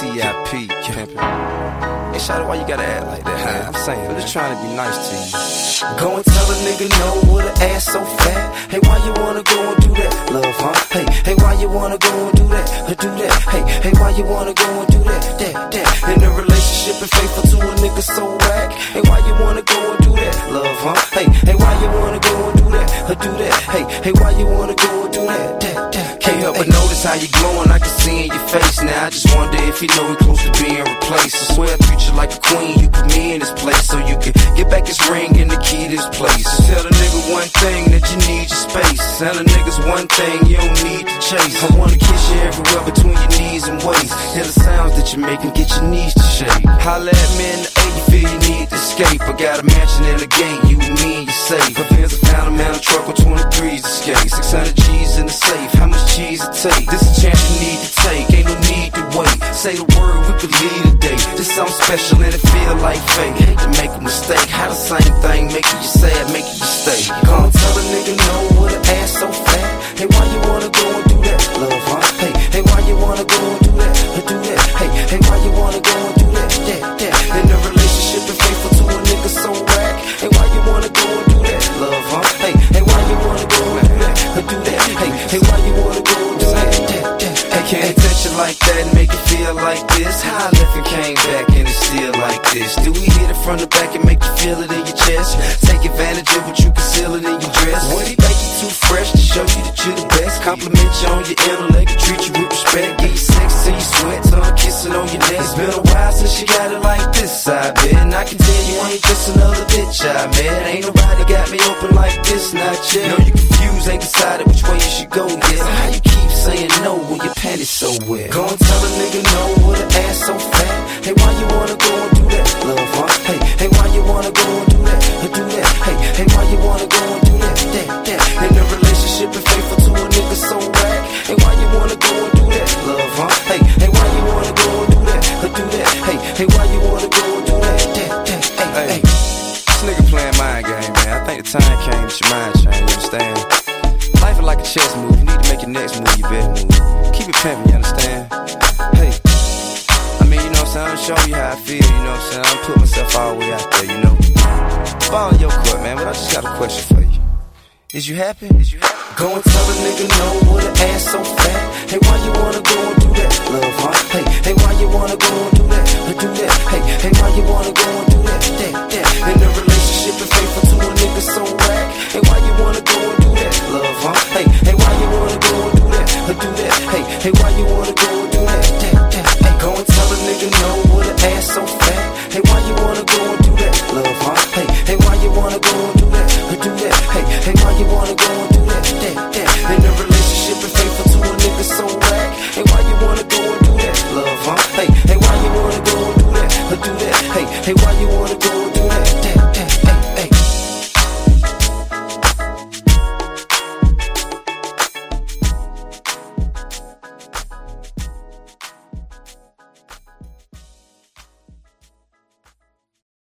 CIP, pimpin'. Hey, shout out, why you gotta act like that, man? I'm saying, I'm just trying to be nice to you. Go and tell a nigga no with an ass so fat. Hey, why you wanna go and do that, love, huh? Hey, why you wanna go and do that, do that? Hey, why you wanna go and do that? In a relationship and faithful to a nigga so whack. Hey, why you wanna go and do that, love, huh? Hey, why you wanna go and do that, do that? Hey, why you wanna go and do that? Can't help but notice how you glowing, I can see in your face. Now I just wonder if you know we close to being replaced. I swear I treat you like a queen, you put me in this place so you can get back this ring and the key to this place. Just tell a nigga one thing, that you need your space. Tell a niggas one thing, you don't need to chase. I wanna kiss you everywhere between your knees and waist. Hear the sounds that you make and get your knees to shake. Holla at me in the A, you feel you need to escape. I got a mansion in the gate, you and me and you safe. For Benz, I found a man a truck with 23s to skate. 600 G's in the safe, how much cheese it take? This a chance you need to take, ain't no need to wait. Say the word, we could lead a day. This something special and it feel like fate. Hate to make a mistake, how the same thing making you sad, making you stay. Come tell a nigga no with an ass so fat. Hey, why you wanna go and do that, love, huh? Hey, why you wanna go and do that, do that? Hey, why you wanna go and do that? In a relationship and faithful to a nigga so whack. Hey, why you wanna go and do that, love, huh? Hey, why you wanna go and do that, do that? Hey, why you wanna go and do that? I can't touch you like that and make it feel like this. How I left and came back and it's still like this. Do we hit it from the back and make you feel it in your chest? Take advantage of what you conceal it in your dress. What he think you too fresh to show you that you're the best? Compliment you on your intellect, treat you with respect. Get you sex till you sweat, tongue kissing on your neck. It's been a while since you got it like this, I bet. And I can tell you ain't just another bitch, I bet. Ain't nobody got me open like this, not yet. No, you confused, ain't decided which way you should go yet. So how you keep saying no when your panties so wet? Go and tell a nigga no with an ass so fat. Hey, why you wanna go and do that, love, huh? Hey, why you wanna go and do that, do that? Hey, why you wanna go and do that? In a relationship and faithful to a nigga so whack. Hey, why you wanna go and do that, love, huh? Hey, why you wanna go and do that, do that? Hey, why you wanna go and do that? Hey, this nigga playing mind game, man. I think the time came that your mind changed, you understand? Life is like a chess move, you need to make your next move your best move. Keep it pimpin', you understand? Hey, I mean, you know what I'm saying? I'm showing you how I feel, you know what I'm saying? I'm putting myself all the way out there, you know? Ball in your court, man, but I just got a question for you. Is you happy? Go and tell a nigga no with an ass so fat. Hey, why you wanna go and do that, love, huh? Hey, why you wanna go and do that, do that? Hey, why you wanna go and do that? In a relationship and faithful to a nigga so whack. Hey, why you wanna go and do that, love, huh? Hey, why you wanna go and do that, do that? Hey, why you wanna